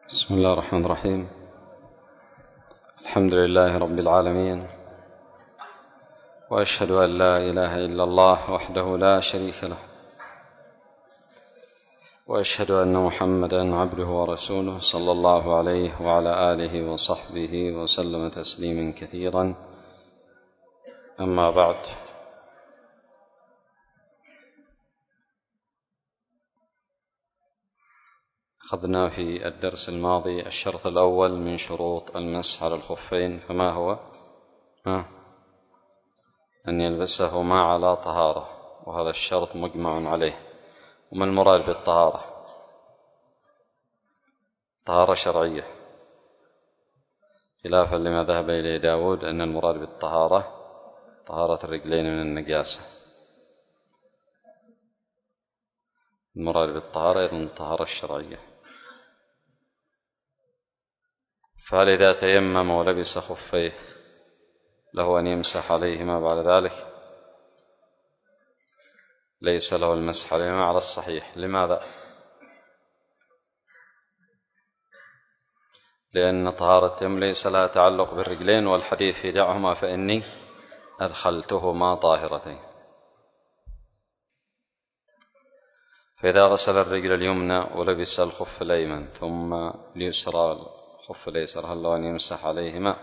بسم الله الرحمن الرحيم. الحمد لله رب العالمين، وأشهد أن لا إله إلا الله وحده لا شريك له، وأشهد أن محمدا عبده ورسوله صلى الله عليه وعلى آله وصحبه وسلم تسليما كثيرا. أما بعد، أخذنا في الدرس الماضي الشرط الأول من شروط المسح على الخفين، فما هو؟ أن يلبسهما على طهارة، وهذا الشرط مجمع عليه. وما المراد بالطهارة؟ طهارة شرعية، خلافا لما ذهب إليه داود أن المراد بالطهارة طهارة الرجلين من النجاسة. المراد بالطهارة أيضا الطهارة الشرعية. فهل إذا تيمم ولبس خفيه له أن يمسح عليهما بعد ذلك؟ ليس له المسح عليهما على الصحيح. لماذا؟ لأن طهارة التيمم ليس لها تعلق بالرجلين، والحديث في دعهما فإني أدخلتهما طاهرتين. فإذا غسل الرجل اليمنى ولبس الخف الأيمن ثم اليسرى الخف الأيسر، هل له أن يمسح عليهما؟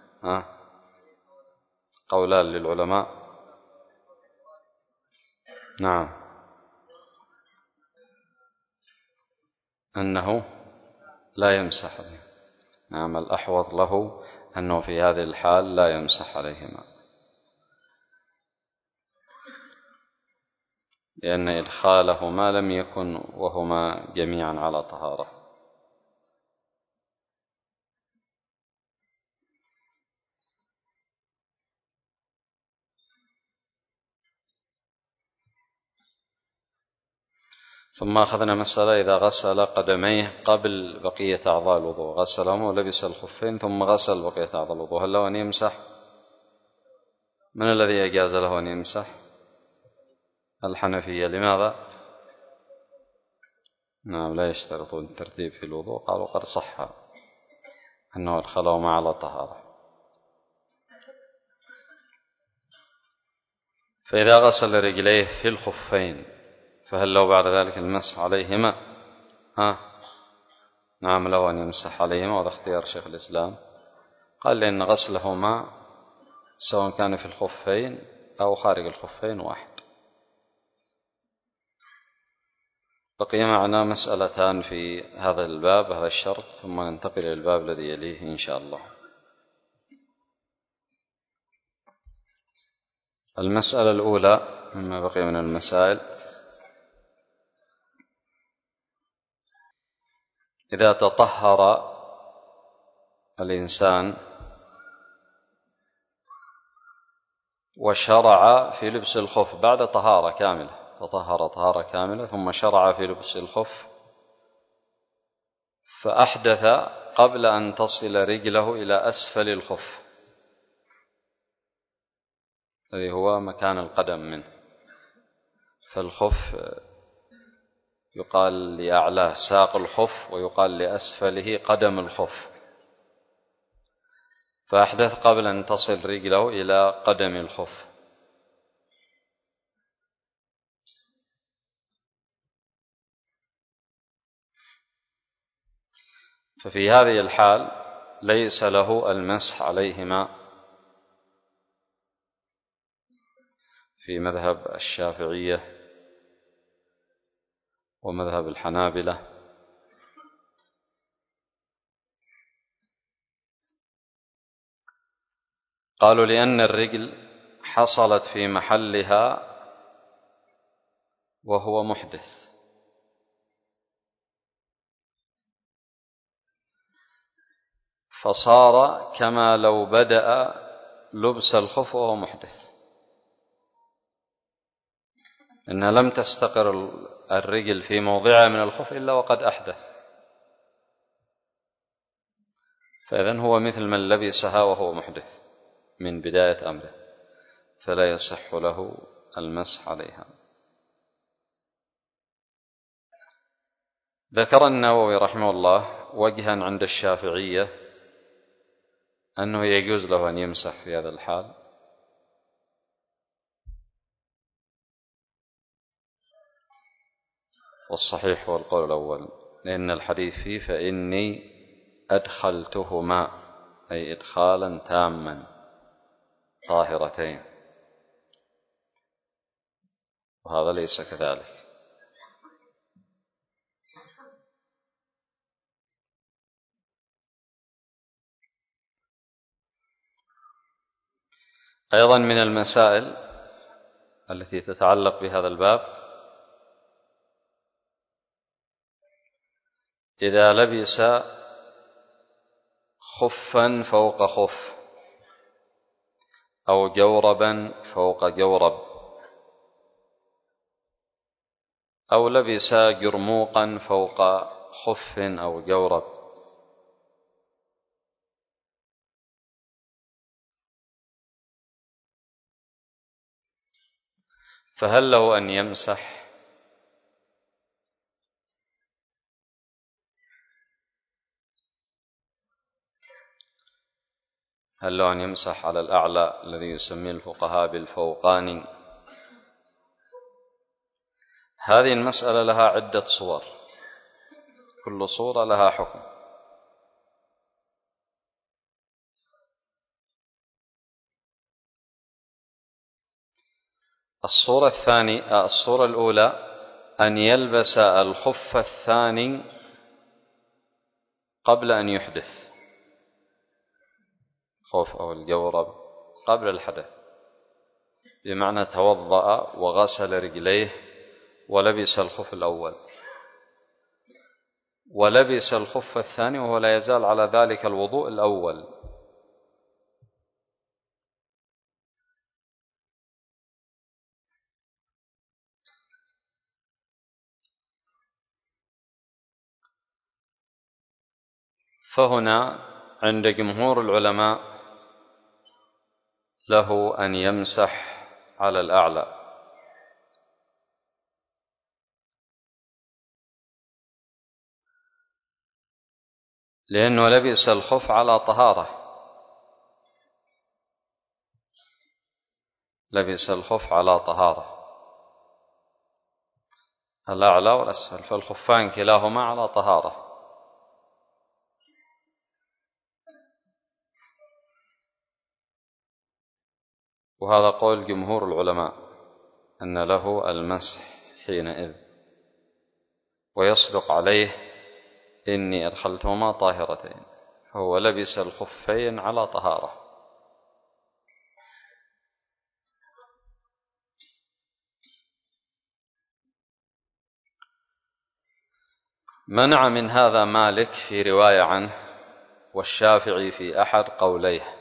قولان للعلماء. نعم، أنه لا يمسح عليهما. نعم، الأحوط له أنه في هذه الحال لا يمسح عليهما، لأن إدخالهما لم يكن وهما جميعا على طهارة. ثم أخذنا مسألة إذا غسل قدميه قبل بقية أعضاء الوضوء، غسلهم ولبس الخفين ثم غسل بقية أعضاء الوضوء، هل له أن يمسح؟ من الذي أجاز له أن يمسح؟ الحنفية. لماذا؟ نعم، لا يشترطون الترتيب في الوضوء، قالوا قد صح أنه أدخلهما على طهارة. فإذا غسل رجليه في الخفين فهل له بعد ذلك المسح عليهما؟ نعم، له أن يمسح عليهما، وهذا اختيار شيخ الإسلام. قال لأن غسلهما سواء كان في الخفين أو خارج الخفين واحد. بقي معنا مسألتان في هذا الباب، هذا الشرط، ثم ننتقل إلى الباب الذي يليه إن شاء الله. المسألة الأولى مما بقي من المسائل: إذا تطهر الإنسان وشرع في لبس الخف بعد طهارة كاملة، تطهر طهارة كاملة ثم شرع في لبس الخف، فأحدث قبل أن تصل رجله إلى أسفل الخف الذي هو مكان القدم منه. فالخف يقال لأعلاه ساق الخف، ويقال لأسفله قدم الخف، فأحدث قبل أن تصل رجله إلى قدم الخف. ففي هذه الحال ليس له المسح عليهما في مذهب الشافعية ومذهب الحنابلة. قالوا لأن الرجل حصلت في محلها وهو محدث، فصار كما لو بدأ لبس الخف وهو محدث، إنها لم تستقر الرجل في موضعها من الخف إلا وقد أحدث، فإذن هو مثل من لبسها وهو محدث من بداية أمره، فلا يصح له المسح عليها. ذكر النووي رحمه الله وجها عند الشافعية أنه يجوز له أن يمسح في هذا الحال، والصحيح هو القول الأول، لأن الحديث فيه فإني أدخلتهما، أي إدخالا تاما طاهرتين، وهذا ليس كذلك. أيضا من المسائل التي تتعلق بهذا الباب إذا لبس خفا فوق خف أو جوربا فوق جورب أو لبس جرموقا فوق خف أو جورب، فهل له أن يمسح؟ هل له أن يمسح على الأعلى الذي يسميه الفقهاء بالفوقاني؟ هذه المسألة لها عدة صور، كل صورة لها حكم. الصورة الأولى أن يلبس الخف الثاني قبل أن يحدث، خوف أو الجورب قبل الحدث، بمعنى توضأ وغسل رجليه ولبس الخف الأول ولبس الخف الثاني وهو لا يزال على ذلك الوضوء الأول، فهنا عند جمهور العلماء له أن يمسح على الأعلى، لأنه لبس الخف على طهارة، لبس الخف على طهارة، الأعلى والأسفل، فالخفان كلاهما على طهارة. وهذا قول جمهور العلماء أن له المسح حينئذ، ويصدق عليه إني أدخلتهما طاهرتين، فهو لبس الخفين على طهارة. منع من هذا مالك في رواية عنه، والشافعي في أحد قوليه،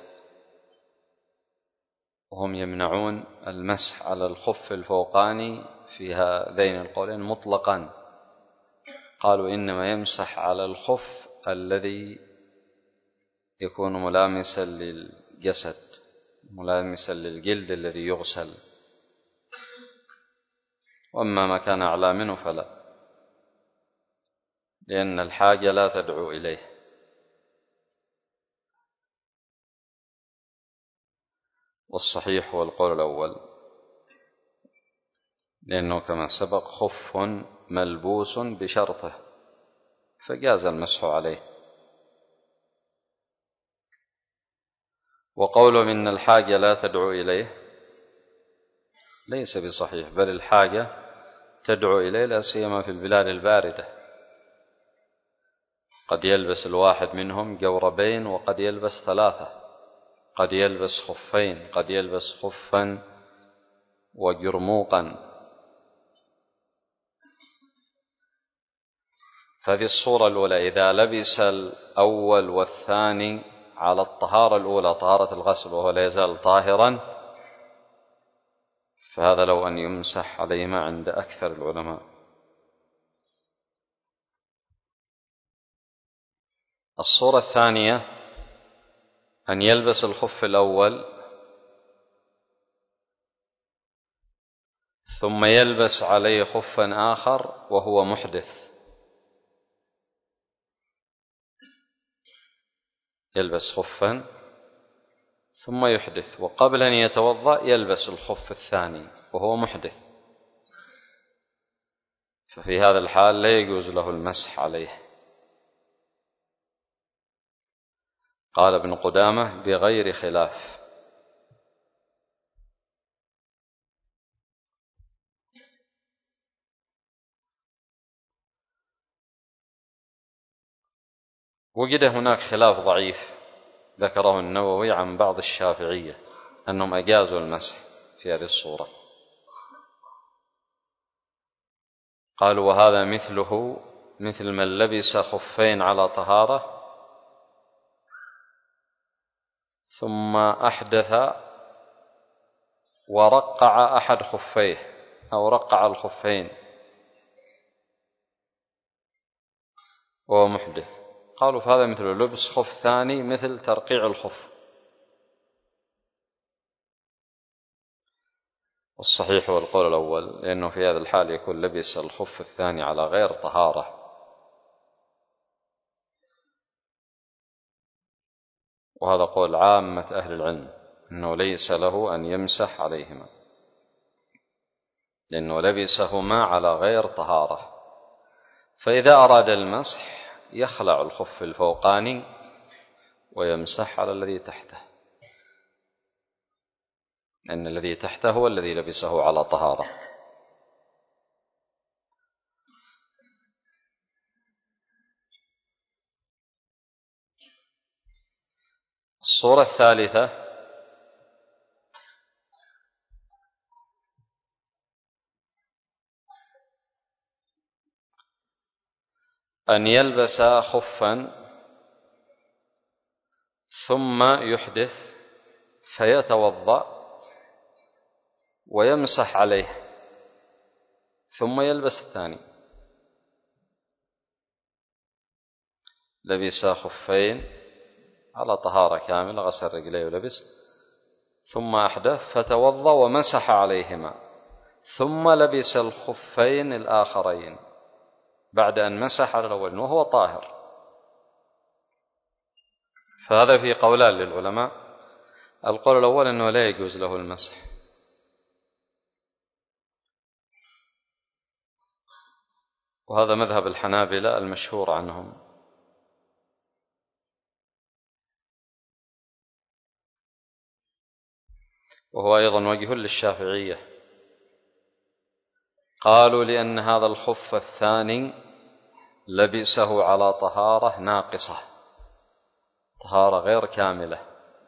وهم يمنعون المسح على الخف الفوقاني في هذين القولين مطلقا، قالوا إنما يمسح على الخف الذي يكون ملامسا للجسد، ملامسا للجلد الذي يغسل، وأما ما كان أعلى منه فلا، لأن الحاجة لا تدعو إليه. والصحيح هو القول الأول، لأنه كما سبق خف ملبوس بشرطه، فجاز المسح عليه. وقوله إن الحاجة لا تدعو إليه ليس بصحيح، بل الحاجة تدعو إليه، لا سيما في البلاد الباردة، قد يلبس الواحد منهم جوربين وقد يلبس ثلاثة، قد يلبس خفين، قد يلبس خفا وجرموقا. فهذه الصورة الأولى إذا لبس الأول والثاني على الطهارة الأولى، طهارة الغسل، وهو لا يزال طاهرا، فهذا لو أن يمسح عليهما عند أكثر العلماء. الصورة الثانية أن يلبس الخف الأول ثم يلبس عليه خفا آخر وهو محدث، يلبس خفا ثم يحدث، وقبل أن يتوضأ يلبس الخف الثاني وهو محدث، ففي هذا الحال لا يجوز له المسح عليه. قال ابن قدامة بغير خلاف. وجد هناك خلاف ضعيف ذكره النووي عن بعض الشافعية أنهم أجازوا المسح في هذه الصورة، قالوا وهذا مثله مثل من لبس خفين على طهارة ثم أحدث ورقع أحد خفيه أو رقع الخفين وهو محدث، قالوا فهذا مثل لبس خف ثاني مثل ترقيع الخف. والصحيح هو القول الأول، لأنه في هذا الحال يكون لبس الخف الثاني على غير طهارة، وهذا قول عامة أهل العلم أنه ليس له أن يمسح عليهما، لأنه لبسهما على غير طهارة. فإذا أراد المسح يخلع الخف الفوقاني ويمسح على الذي تحته، لأن الذي تحته هو الذي لبسه على طهارة. الصورة الثالثة أن يلبس خفا ثم يحدث فيتوضأ ويمسح عليه ثم يلبس الثاني. لبس خفين على طهارة كاملة، غسل رجليه ولبس، ثم أحدث فتوضأ ومسح عليهما، ثم لبس الخفين الآخرين بعد أن مسح على الأول وهو طاهر. فهذا في قولان للعلماء. القول الأول أنه لا يجوز له المسح، وهذا مذهب الحنابلة المشهور عنهم، وهو أيضا وجه للشافعية. قالوا لأن هذا الخف الثاني لبسه على طهارة ناقصة، طهارة غير كاملة،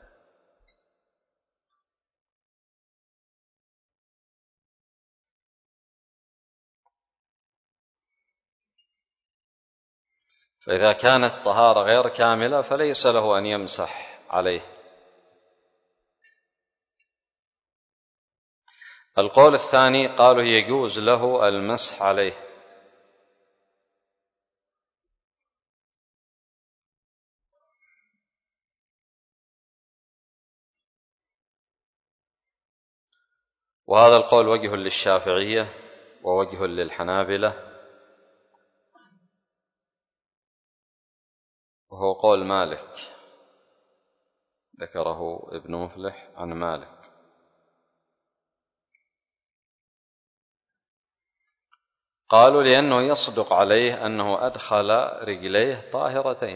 فإذا كانت طهارة غير كاملة فليس له أن يمسح عليه. القول الثاني قالوا يجوز له المسح عليه، وهذا القول وجه للشافعية ووجه للحنابلة، وهو قول مالك ذكره ابن مفلح عن مالك. قالوا لأنه يصدق عليه أنه أدخل رجليه طاهرتين،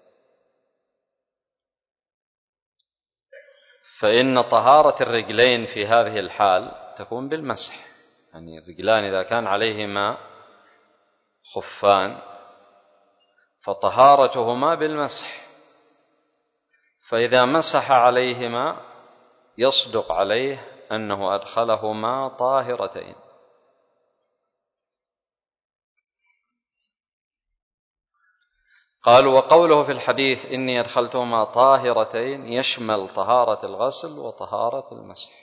فإن طهارة الرجلين في هذه الحال تكون بالمسح، يعني الرجلان إذا كان عليهما خفان فطهارتهما بالمسح، فإذا مسح عليهما يصدق عليه أنه أدخلهما طاهرتين. قالوا وقوله في الحديث إني أدخلتهما طاهرتين يشمل طهارة الغسل وطهارة المسح.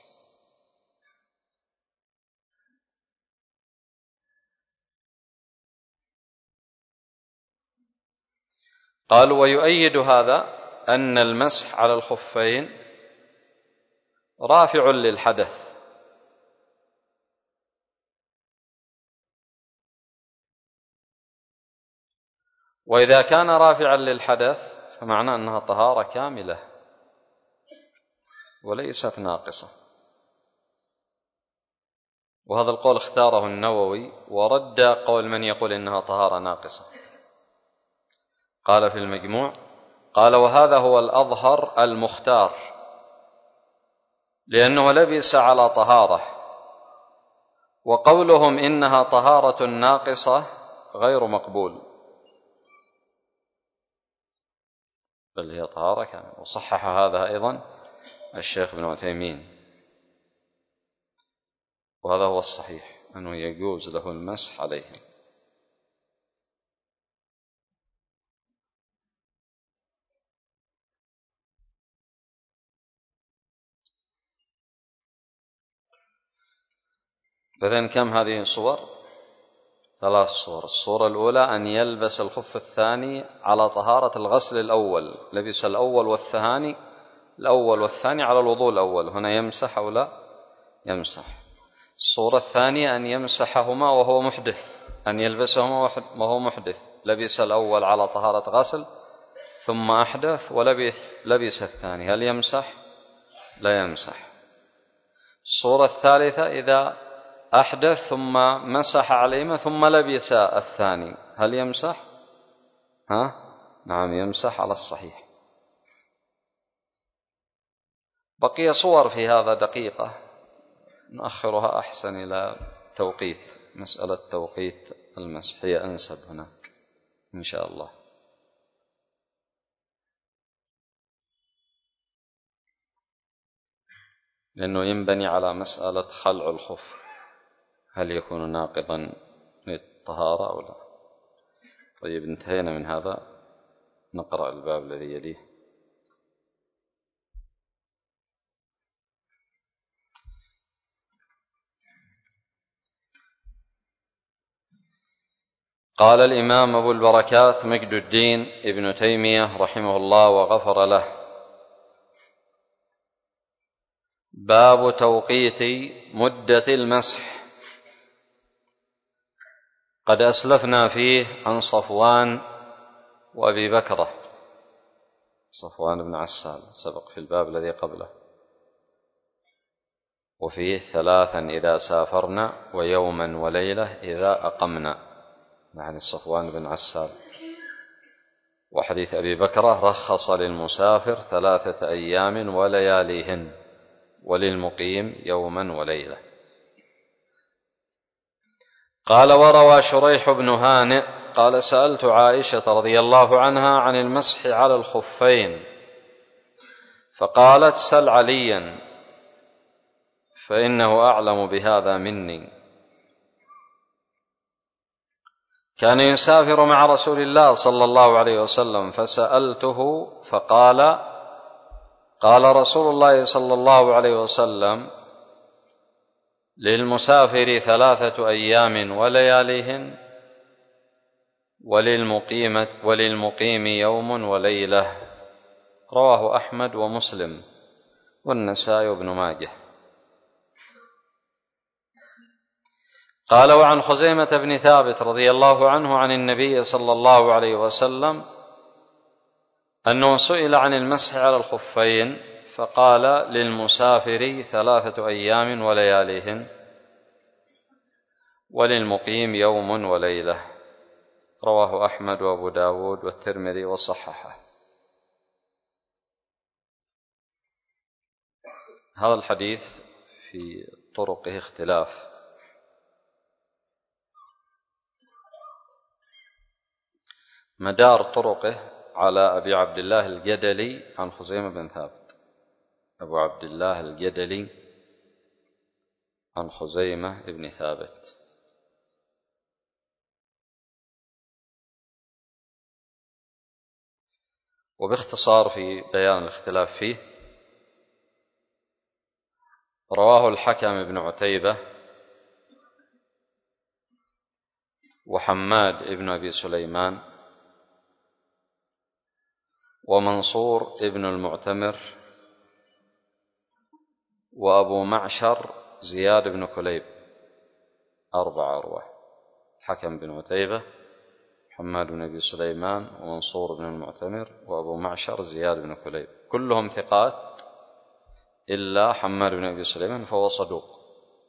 قالوا ويؤيد هذا أن المسح على الخفين رافع للحدث، وإذا كان رافعا للحدث فمعناه أنها طهارة كاملة وليست ناقصة. وهذا القول اختاره النووي ورد قول من يقول إنها طهارة ناقصة. قال في المجموع: قال وهذا هو الأظهر المختار، لأنه لبس على طهارة، وقولهم إنها طهارة ناقصة غير مقبول، بل هي طهارة كاملة. وصحح هذا أيضا الشيخ ابن عثيمين، وهذا هو الصحيح أنه يجوز له المسح عليه. فإذن كم هذه الصور؟ 3 صور. الصورة الأولى أن يلبس الخف الثاني على طهارة الغسل الأول، لبس الأول والثاني على الوضوء الأول، هنا يمسح أو لا يمسح. الصورة الثانية أن يمسحهما وهو محدث، أن يلبسهما وهو محدث، لبس الأول على طهارة غسل ثم أحدث ولبس الثاني، هل يمسح؟ لا يمسح. الصورة الثالثة إذا أحدث ثم مسح عليهما ثم لبس الثاني، هل يمسح؟ نعم يمسح على الصحيح. بقي صور في هذا دقيقة نؤخرها أحسن إلى توقيت، مسألة توقيت المسح هي أنسب هناك إن شاء الله. لأنه ينبني على مسألة خلع الخف، هل يكون ناقضا للطهارة أو لا؟ طيب انتهينا من هذا، نقرأ الباب الذي يليه. قال الإمام أبو البركات مجد الدين ابن تيمية رحمه الله وغفر له: باب توقيت مدة المسح. قد أسلفنا فيه عن صفوان وأبي بكرة، صفوان بن عسال سبق في الباب الذي قبله، وفيه 3 إذا سافرنا ويوما وليلة إذا أقمنا، يعني صفوان بن عسال. وحديث أبي بكرة: رخص للمسافر 3 أيام ولياليهن وللمقيم يوما وليلة. قال: وروى شريح بن هانئ قال: سألت عائشة رضي الله عنها عن المسح على الخفين، فقالت: سل عليا فإنه أعلم بهذا مني. كان يسافر مع رسول الله صلى الله عليه وسلم، فسألته فقال: قال رسول الله صلى الله عليه وسلم: للمسافر 3 أيام ولياليهن وللمقيم يوم وليلة. رواه أحمد ومسلم والنسائي وابن ماجه. قال: وعن خزيمة بن ثابت رضي الله عنه عن النبي صلى الله عليه وسلم أنه سئل عن المسح على الخفين فقال: للمسافر 3 أيام ولياليهن وللمقيم يوم وليلة. رواه أحمد وأبو داود والترمذي وصححه. هذا الحديث في طرقه اختلاف، مدار طرقه على أبي عبد الله الجدلي عن خزيمة بن ثابت. أبو عبد الله الجدلي عن خزيمة بن ثابت. وباختصار في بيان الاختلاف فيه: رواه الحكم بن عتيبة وحماد بن أبي سليمان ومنصور بن المعتمر وأبو معشر زياد بن كليب، 4 أرواه: الحكم بن عتيبة، حماد بن أبي سليمان ومنصور بن المعتمر وأبو معشر زياد بن كليب، كلهم ثقات إلا حماد بن أبي سليمان فهو صدوق.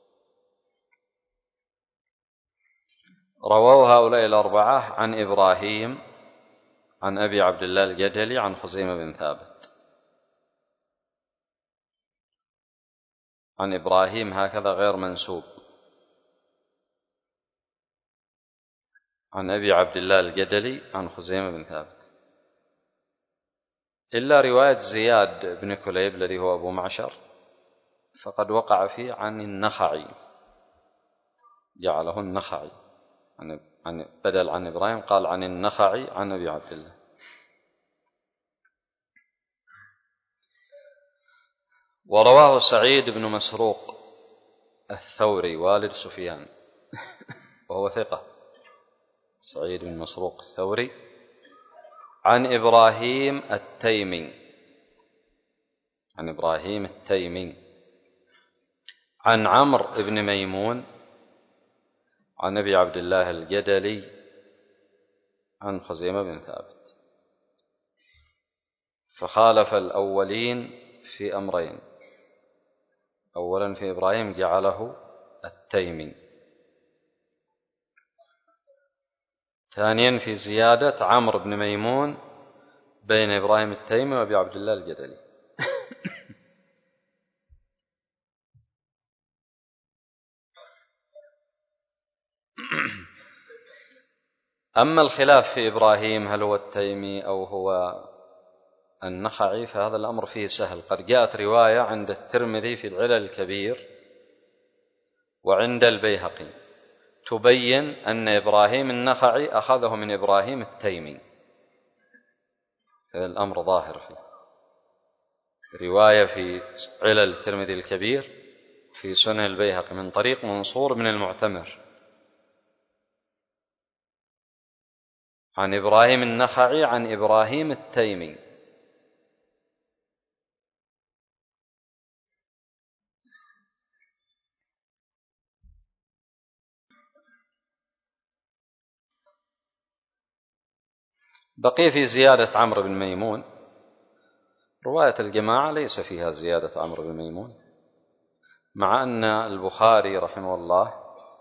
رواه هؤلاء الأربعة عن إبراهيم عن أبي عبد الله الجدلي عن خزيمة بن ثابت. عن إبراهيم هكذا غير منسوب. عن أبي عبد الله الجدلي عن خزيمة بن ثابت، إلا رواية زياد بن كليب الذي هو أبو معشر فقد وقع فيه عن النخعي، جعله النخعي بدل عن إبراهيم قال عن النخعي عن أبي عبد الله. ورواه سعيد بن مسروق الثوري والد سفيان وهو ثقة، سعيد بن مسروق الثوري عن إبراهيم التيمي، عن إبراهيم التيمي عن عمرو بن ميمون عن أبي عبد الله الجدلي عن خزيمة بن ثابت، فخالف الأولين في أمرين: أولا في إبراهيم جعله التيمي، ثانيا في زيادة عمرو بن ميمون بين إبراهيم التيمي وأبي عبد الله الجدلي. أما الخلاف في إبراهيم هل هو التيمي أو هو النخعي فهذا الأمر فيه سهل. قد جاءت رواية عند الترمذي في العلل الكبير وعند البيهقي تبين أن إبراهيم النخعي أخذه من إبراهيم التيمي، هذا الأمر ظاهر فيه. رواية في علل الترمذي الكبير في سنن البيهقي من طريق منصور بن المعتمر عن إبراهيم النخعي عن إبراهيم التيمي. بقي في زيادة عمرو بن ميمون، رواية الجماعة ليس فيها زيادة عمرو بن ميمون، مع أن البخاري رحمه الله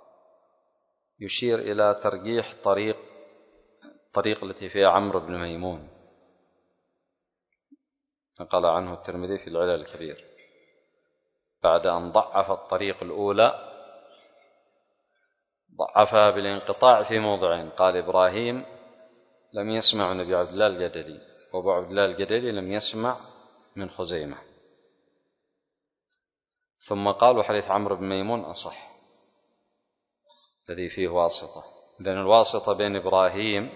يشير إلى ترجيح طريق التي فيها عمرو بن ميمون، نقل عنه الترمذي في العلل الكبير بعد أن ضعف الطريق الأولى، ضعفها بالانقطاع في موضعين، قال إبراهيم لم يسمع من أبي عبد الله الجدلي، وأبو عبد الله الجدلي لم يسمع من خزيمة، ثم قالوا حديث عمرو بن ميمون أصح الذي فيه واسطة. إذن الواسطة بين إبراهيم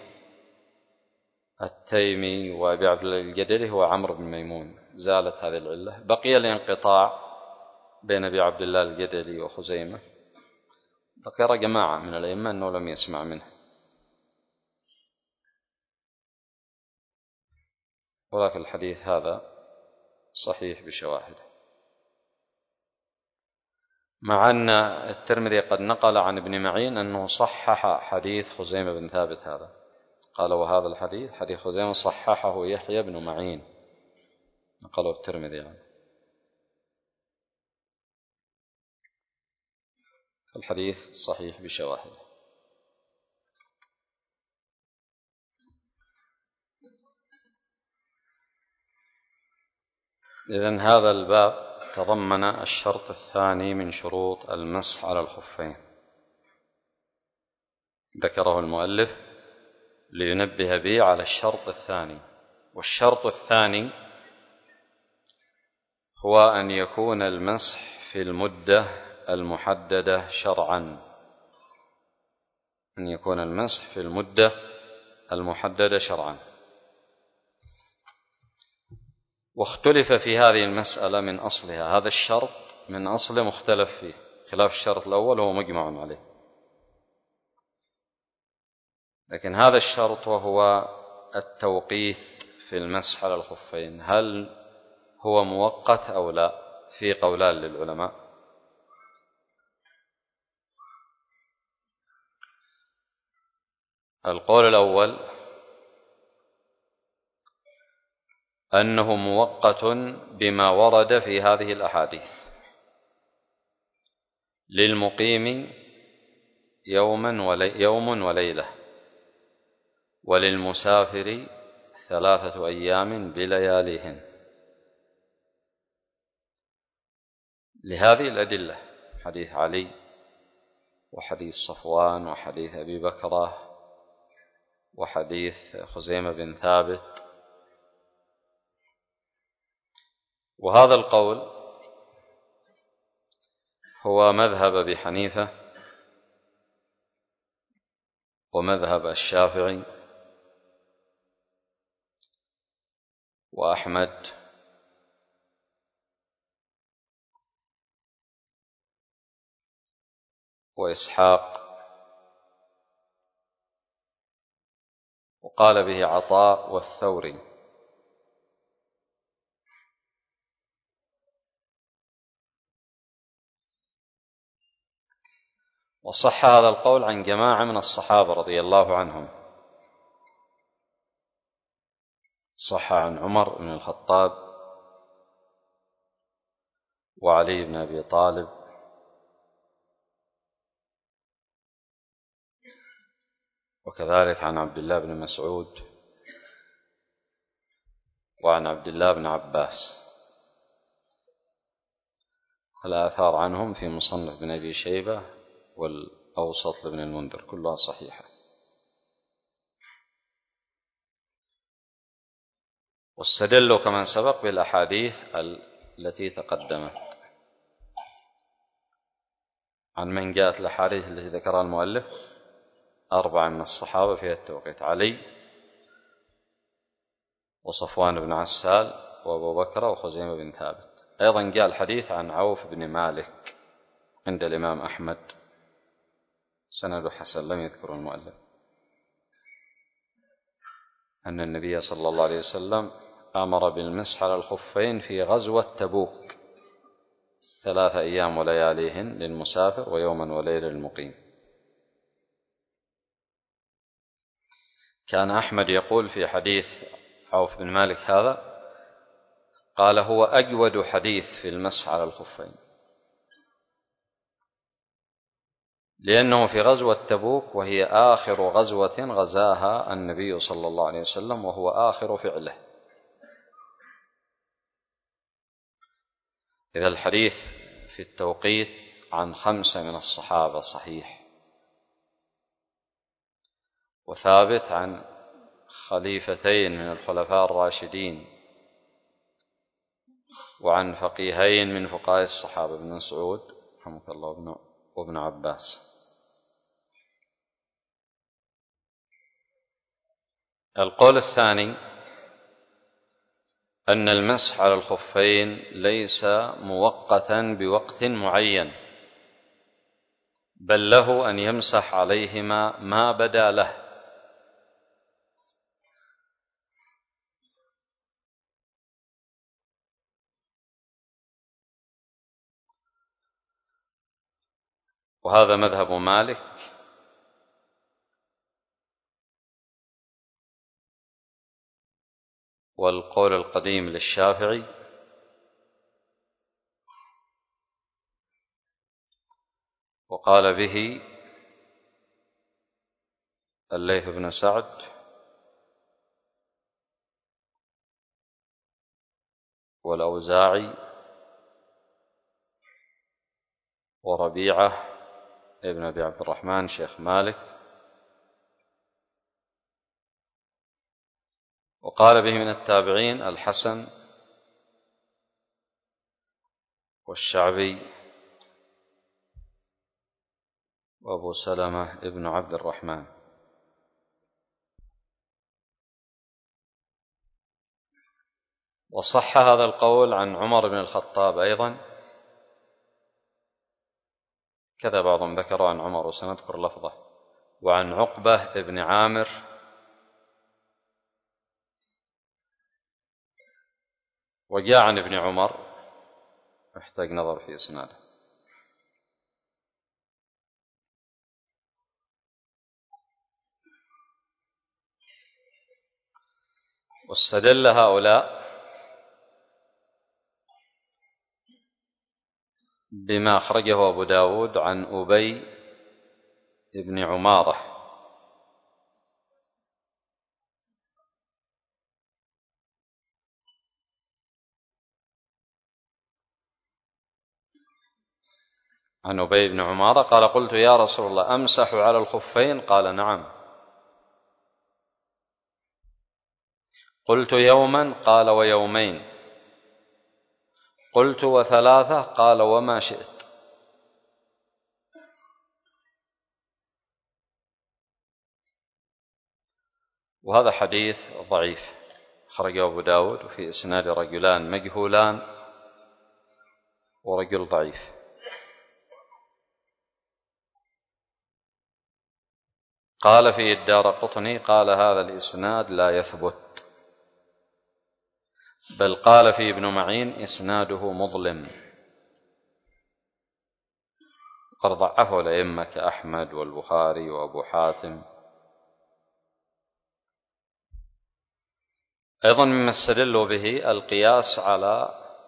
التيمي وأبي عبد الله الجدلي هو عمرو بن ميمون، زالت هذه العلة. بقي الانقطاع بين أبي عبد الله الجدلي وخزيمة، ذكر جماعة من الأئمة أنه لم يسمع منه، ولكن الحديث هذا صحيح بشواهده، مع أن الترمذي قد نقل عن ابن معين أنه صحح حديث خزيمة بن ثابت هذا، قال وهذا الحديث حديث خزيمة صححه يحيى بن معين، نقله الترمذي يعني. الحديث صحيح بشواهده. إذن هذا الباب تضمن الشرط الثاني من شروط المسح على الخفين، ذكره المؤلف لينبه به على الشرط الثاني. والشرط الثاني هو أن يكون المسح في المدة المحددة شرعا، أن يكون المسح في المدة المحددة شرعا. واختلف في هذه المسألة من أصلها، هذا الشرط من أصل مختلف فيه، خلاف الشرط الأول هو مجمع عليه. لكن هذا الشرط وهو التوقيت في المسح على الخفين، هل هو مؤقت أو لا؟ في قولان للعلماء. القول الأول أنه مؤقت بما ورد في هذه الأحاديث: للمقيم يوم وليلة، وللمسافر 3 أيام بلياليهن. لهذه الأدلة: حديث علي، وحديث صفوان، وحديث أبي بكرة، وحديث خزيمة بن ثابت. وهذا القول هو مذهب أبي حنيفة ومذهب الشافعي وأحمد وإسحاق، وقال به عطاء والثوري. وصح هذا القول عن جماعة من الصحابة رضي الله عنهم. صح عن عمر بن الخطاب، وعلي بن أبي طالب، وكذلك عن عبد الله بن مسعود، وعن عبد الله بن عباس. الآثار عنهم في مصنف بن أبي شيبة والأوسط لابن المنذر، كلها صحيحة. واستدلوا كما سبق بالأحاديث التي تقدمت. عن من جاءت الأحاديث التي ذكرها المؤلف؟ 4 من الصحابة في التوقيت: علي، وصفوان بن عسال، وأبو بكر، وخزيمة بن ثابت. أيضا جاء الحديث عن عوف بن مالك عند الإمام أحمد، سند حسن، لم يذكر المؤلف، أن النبي صلى الله عليه وسلم أمر بالمسح على الخفين في غزوة تبوك: 3 أيام ولياليهن للمسافر، ويوما وليلة للمقيم. كان أحمد يقول في حديث عوف بن مالك هذا، قال: هو أجود حديث في المسح على الخفين، لأنه في غزوة تبوك، وهي آخر غزوة غزاها النبي صلى الله عليه وسلم، وهو آخر فعله. إذا الحديث في التوقيت عن 5 من الصحابة صحيح، وثابت عن خليفتين من الخلفاء الراشدين، وعن فقيهين من فقهاء الصحابة: ابن مسعود رحمه الله وابن عباس. القول الثاني أن المسح على الخفين ليس مؤقتا بوقت معين، بل له أن يمسح عليهما ما بدا له. وهذا مذهب مالك والقول القديم للشافعي، وقال به الليث بن سعد والأوزاعي وربيعة ابن أبي عبد الرحمن شيخ مالك، وقال به من التابعين الحسن والشعبي وأبو سلمة ابن عبد الرحمن. وصح هذا القول عن عمر بن الخطاب أيضا، كذا بعضهم ذكر عن عمر وسنذكر لفظه، وعن عقبة ابن عامر، وجاء عن ابن عمر، يحتاج نظر في إسناده. واستدل هؤلاء بما أخرجه أبو داود عن أبي بن عمارة عن أبي بن عمارة قال قلت يا رسول الله أمسح على الخفين؟ قال نعم. قلت يوما؟ قال ويومين. قلت وثلاثة؟ قال وما شئت. وهذا حديث ضعيف أخرجه أبو داود، وفي إسناد رجلان مجهولان ورجل ضعيف. قال في الدارقطني قال هذا الإسناد لا يثبت، بل قال في ابن معين إسناده مظلم، وقد ضعفه الأئمة كأحمد والبخاري وأبو حاتم. أيضا مما استدلوا به القياس على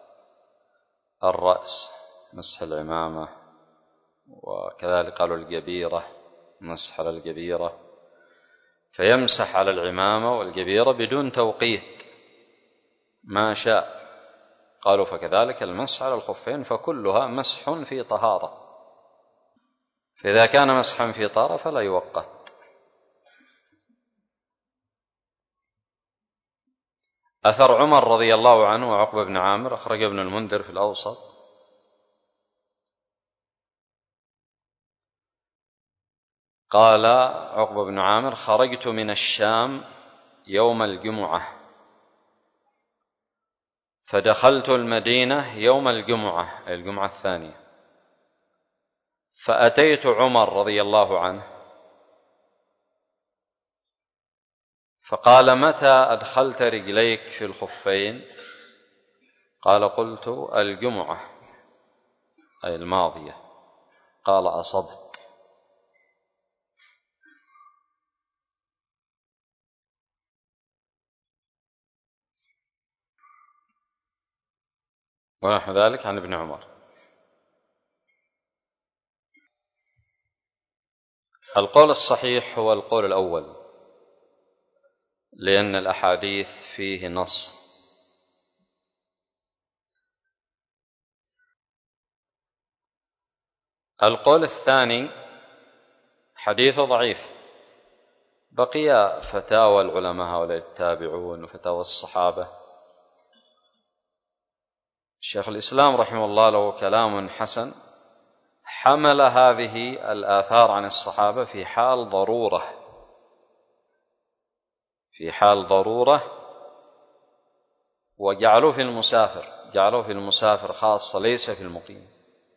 الرأس، مسح العمامة، وكذلك قالوا الجبيرة، مسح على الجبيرة، فيمسح على العمامة والجبيرة بدون توقيت ما شاء. قالوا فكذلك المسح على الخفين، فكلها مسح في طهارة، فإذا كان مسحا في طهارة فلا يوقت. أثر عمر رضي الله عنه وعقبة بن عامر أخرج ابن المنذر في الأوسط قال عقبة بن عامر خرجت من الشام يوم الجمعة فدخلت المدينة يوم الجمعة، أي الجمعة الثانية، فأتيت عمر رضي الله عنه فقال متى أدخلت رجليك في الخفين؟ قال قلت الجمعة، أي الماضية. قال أصبت. ونحو ذلك عن ابن عمر. القول الصحيح هو القول الأول، لأن الأحاديث فيه نص. القول الثاني حديث ضعيف، بقي فتاوى العلماء هؤلاء التابعون وفتاوى الصحابة. شيخ الإسلام رحمه الله له كلام حسن، حمل هذه الآثار عن الصحابة في حال ضرورة، في حال ضرورة، وجعلوه في المسافر، جعلوه في المسافر خاصة ليس في المقيم.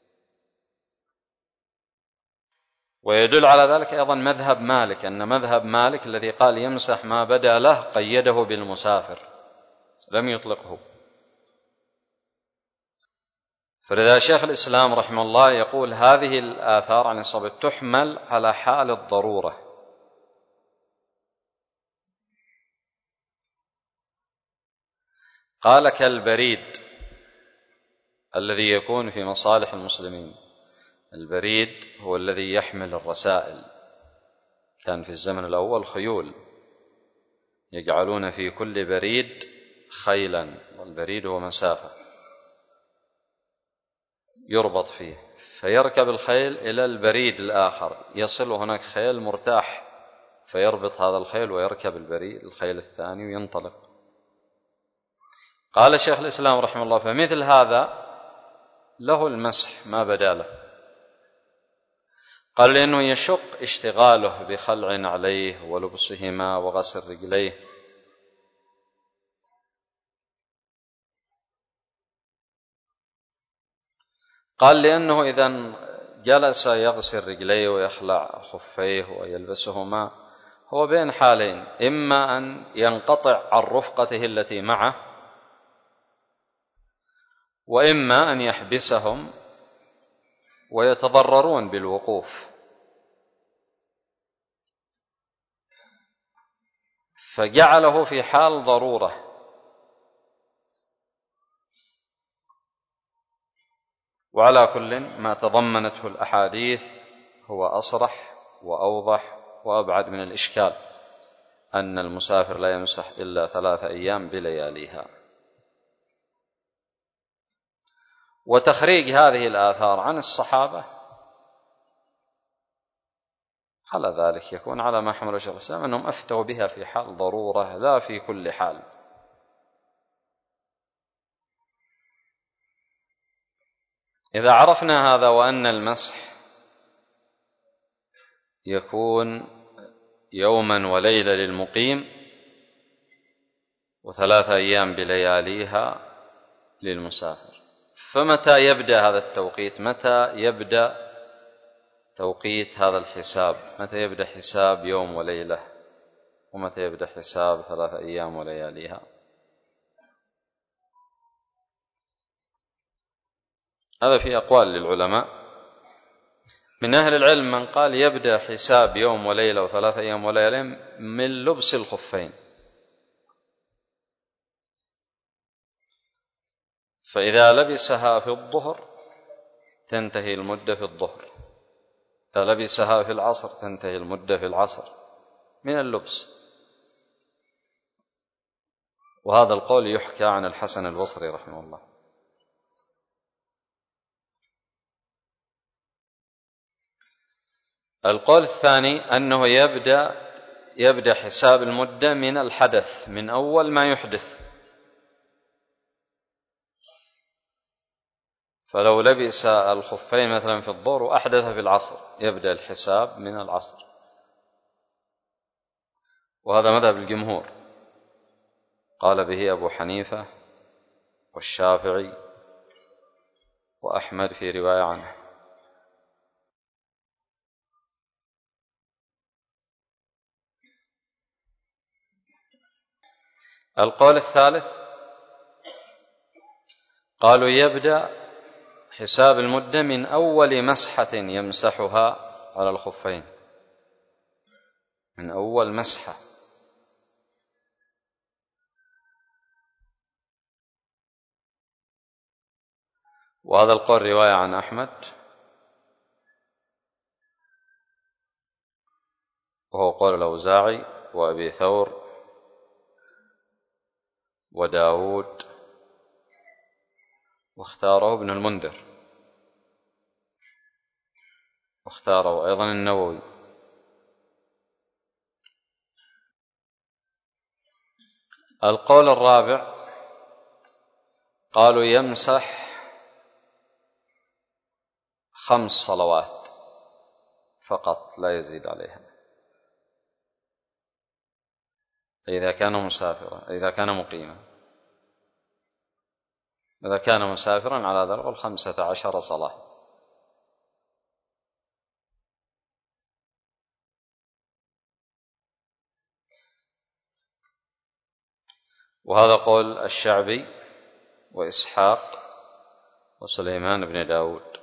ويدل على ذلك أيضا مذهب مالك، أن مذهب مالك الذي قال يمسح ما بدا له قيده بالمسافر لم يطلقه. فلذا شيخ الإسلام رحمه الله يقول هذه الآثار عن الصحابة تحمل على حال الضرورة. قال كالبريد الذي يكون في مصالح المسلمين. البريد هو الذي يحمل الرسائل، كان في الزمن الأول خيول يجعلون في كل بريد خيلا، والبريد هو مسافة يربط فيه، فيركب الخيل إلى البريد الآخر، يصل هناك خيل مرتاح فيربط هذا الخيل ويركب البريد الخيل الثاني وينطلق. قال شيخ الإسلام رحمه الله فمثل هذا له المسح ما بدا له. قال لأنه يشق اشتغاله بخلع عليه ولبسهما وغسل رجليه. قال لأنه إذا جلس يغسل رجليه ويخلع خفيه ويلبسهما هو بين حالين، إما أن ينقطع عن رفقته التي معه، وإما أن يحبسهم ويتضررون بالوقوف. فجعله في حال ضرورة. وعلى كل ما تضمنته الأحاديث هو أصرح وأوضح وأبعد من الإشكال، أن المسافر لا يمسح إلا 3 أيام بلياليها. وتخريج هذه الآثار عن الصحابة على ذلك يكون على ما حمل شيخ الإسلام أنهم أفتوا بها في حال ضرورة لا في كل حال. إذا عرفنا هذا وأن المسح يكون يوما وليلة للمقيم و3 أيام بلياليها للمسافر، فمتى يبدأ هذا التوقيت؟ متى يبدأ توقيت هذا الحساب؟ متى يبدأ حساب يوم وليلة؟ ومتى يبدأ حساب 3 أيام ولياليها؟ هذا في أقوال للعلماء. من أهل العلم من قال يبدأ حساب يوم وليلة و3 أيام وليالي من لبس الخفين، فإذا لبسها في الظهر تنتهي المدة في الظهر، إذا لبسها في العصر تنتهي المدة في العصر من اللبس. وهذا القول يحكى عن الحسن البصري رحمه الله. القول الثاني أنه يبدأ حساب المدة من الحدث، من أول ما يحدث. فلو لبس الخفين مثلا في الظهر وأحدث في العصر يبدأ الحساب من العصر، وهذا مذهب الجمهور، قال به أبو حنيفة والشافعي وأحمد في رواية عنه. القول الثالث قالوا يبدأ حساب المدة من أول مسحة يمسحها على الخفين، من أول مسحة. وهذا القول رواية عن أحمد، وهو قول الأوزاعي وأبي ثور وداود، واختاره ابن المنذر، واختاره أيضا النووي. القول الرابع قالوا يمسح 5 صلوات فقط لا يزيد عليها، إذا كان مسافرا، إذا كان مقيما. إذا كان مسافرا على ذلك 15 صلاة. وهذا قول الشعبي وإسحاق وسليمان بن داود.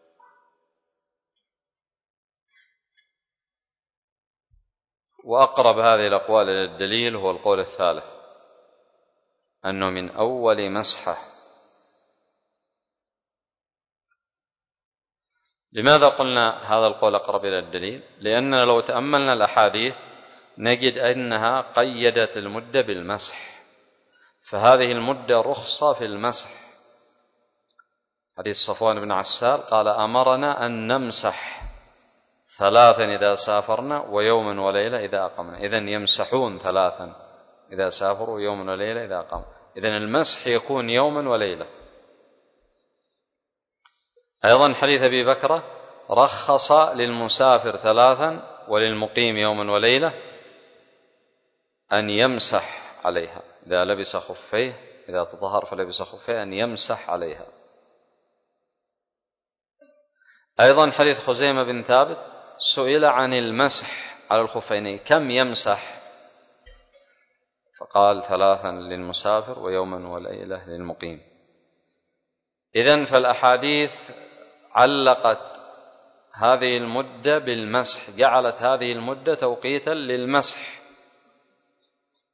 وأقرب هذه الأقوال إلى الدليل هو القول الثالث، أنه من أول مسحة. لماذا قلنا هذا القول أقرب إلى الدليل؟ لأننا لو تأملنا الأحاديث نجد أنها قيدت المدة بالمسح، فهذه المدة رخصة في المسح. حديث صفوان بن عسال قال أمرنا أن نمسح 3 إذا سافرنا ويوما وليلة إذا أقمنا. إذن يمسحون 3 إذا سافروا ويوما وليلة إذا أقموا. إذن المسح يكون يوما وليلة. أيضا حديث أبي بكرة رخص للمسافر 3 وللمقيم يوما وليلة أن يمسح عليها، إذا لبس خفيه، إذا تطهر فلبس خفيه أن يمسح عليها. أيضا حديث خزيمة بن ثابت سئل عن المسح على الخفين كم يمسح، فقال 3 للمسافر ويوما وليلة للمقيم. إذن فالأحاديث علقت هذه المدة بالمسح، جعلت هذه المدة توقيتا للمسح.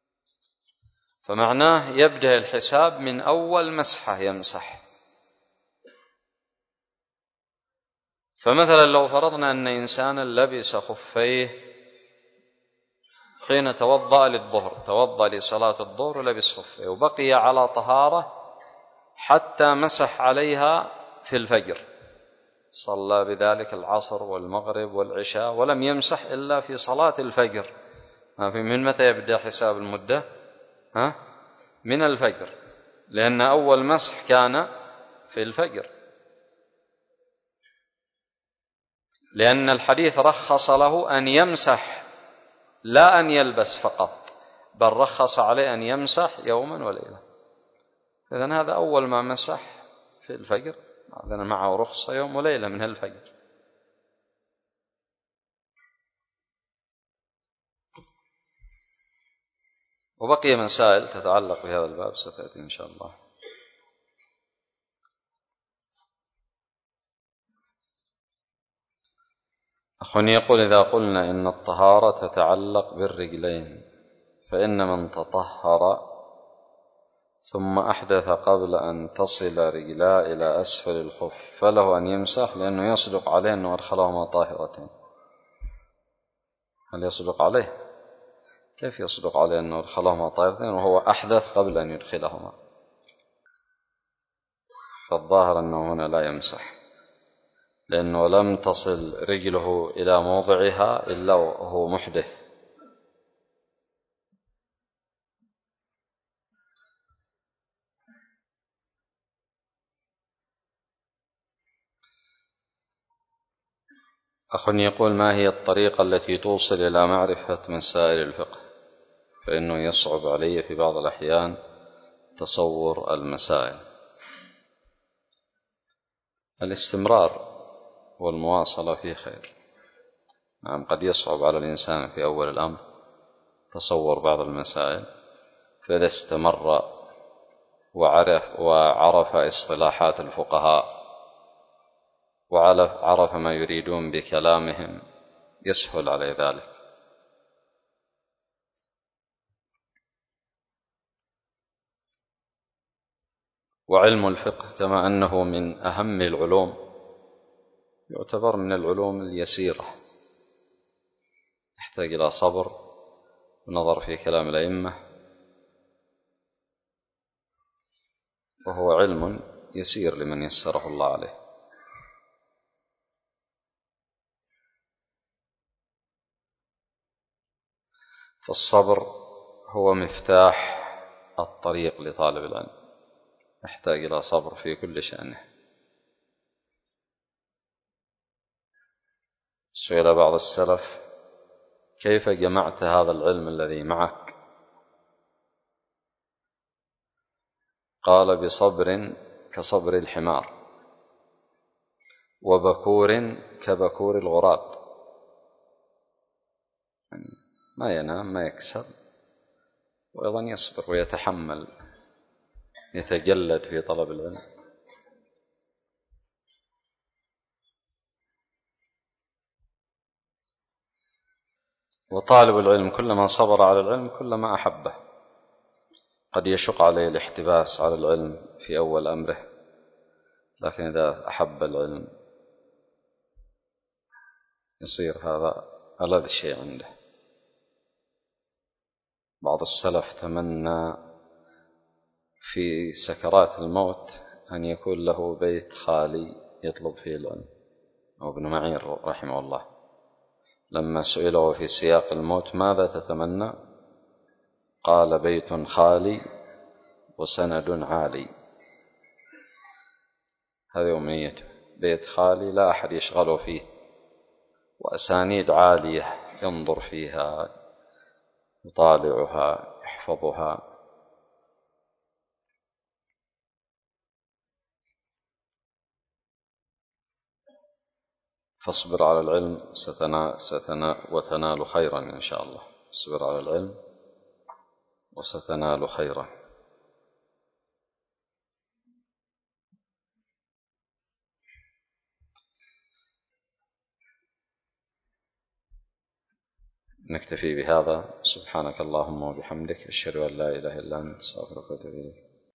فمعناه يبدأ الحساب من أول مسحة يمسح. فمثلا لو فرضنا أن إنسانا لبس خفيه حين توضأ للظهر، توضأ لصلاة الظهر ولبس خفيه وبقي على طهارة حتى مسح عليها في الفجر، صلى بذلك العصر والمغرب والعشاء ولم يمسح إلا في صلاة الفجر، من متى يبدأ حساب المدة؟ من الفجر، لأن أول مسح كان في الفجر، لأن الحديث رخص له أن يمسح لا أن يلبس فقط، بل رخص عليه أن يمسح يوما وليلة. إذن هذا أول ما مسح في الفجر، إذن معه رخصة يوم وليلة من الفجر. وبقي مسائل تتعلق بهذا الباب ستأتي إن شاء الله. أخواني يقول: إذا قلنا إن الطهارة تتعلق بالرجلين، فإن من تطهر ثم أحدث قبل أن تصل رجلا إلى أسفل الخف فله أن يمسح، لأنه يصدق عليه أنه أدخلهما طاهرتين. هل يصدق عليه؟ كيف يصدق عليه أنه أدخلهما طاهرتين وهو أحدث قبل أن يدخلهما؟ فالظاهر أنه هنا لا يمسح، لأنه لم تصل رجله إلى موضعها إلا وهو محدث. أخ يقول: ما هي الطريقة التي توصل إلى معرفة مسائل الفقه؟ فإنه يصعب علي في بعض الأحيان تصور المسائل. الاستمرار والمواصلة فيه خير. نعم، قد يصعب على الإنسان في أول الأمر تصور بعض المسائل، فإذا استمر وعرف اصطلاحات الفقهاء وعرف ما يريدون بكلامهم يسهل عليه ذلك. وعلم الفقه كما أنه من أهم العلوم يعتبر من العلوم اليسيرة، يحتاج إلى صبر ونظر في كلام الأئمة، وهو علم يسير لمن يسره الله عليه. فالصبر هو مفتاح الطريق لطالب العلم، يحتاج إلى صبر في كل شأنه. سئل بعض السلف: كيف جمعت هذا العلم الذي معك؟ قال: بصبر كصبر الحمار، وبكور كبكور الغراب. يعني ما ينام ما يكسل، وأيضا يصبر ويتحمل، يتجلد في طلب العلم. وطالب العلم كلما صبر على العلم كلما أحبه. قد يشق عليه الاحتباس على العلم في أول أمره، لكن إذا أحب العلم يصير هذا ألذ شيء عنده. بعض السلف تمنى في سكرات الموت أن يكون له بيت خالي يطلب فيه العلم. ابن معين رحمه الله لما سئله في سياق الموت: ماذا تتمنى؟ قال: بيت خالي وسند عالي. هذه أمنيته، بيت خالي لا أحد يشغله فيه، وأسانيد عالية ينظر فيها يطالعها يحفظها. فاصبر على العلم وتنال خيرا إن شاء الله. اصبر على العلم وستنال خيرا. نكتفي بهذا. سبحانك اللهم وبحمدك، أشهد أن لا إله إلا أنت، أستغفرك وأتوب إليك.